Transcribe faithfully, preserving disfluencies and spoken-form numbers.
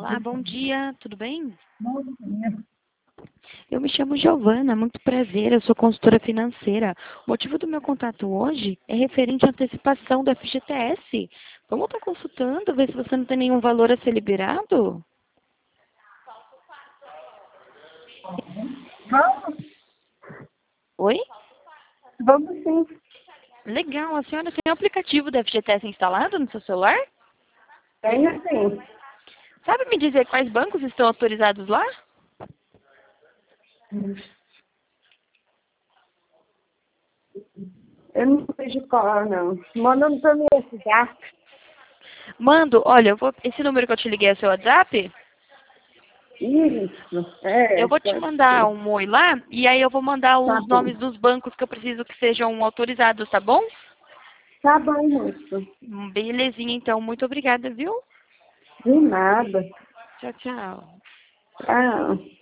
Olá, bom dia, tudo bem? Bom dia. Eu me chamo Giovana, muito prazer, eu sou consultora financeira. O motivo do meu contato hoje é referente à antecipação do F G T S. Vamos estar consultando, ver se você não tem nenhum valor a ser liberado? Vamos, Oi? vamos sim. Legal, a senhora tem o aplicativo do F G T S instalado no seu celular? Tenho sim. Sabe me dizer quais bancos estão autorizados lá? Eu não sei de qual, não. Manda no meu WhatsApp. Mando, olha, eu vou, esse número que eu te liguei é seu WhatsApp? Isso. É, Eu vou te pode mandar ser. um oi lá e aí eu vou mandar Tá os bom. nomes dos bancos que eu preciso que sejam autorizados, tá bom? Tá bom, moço. Hum, Belezinha, então. Muito obrigada, viu? De nada. Tchau, tchau. Tchau.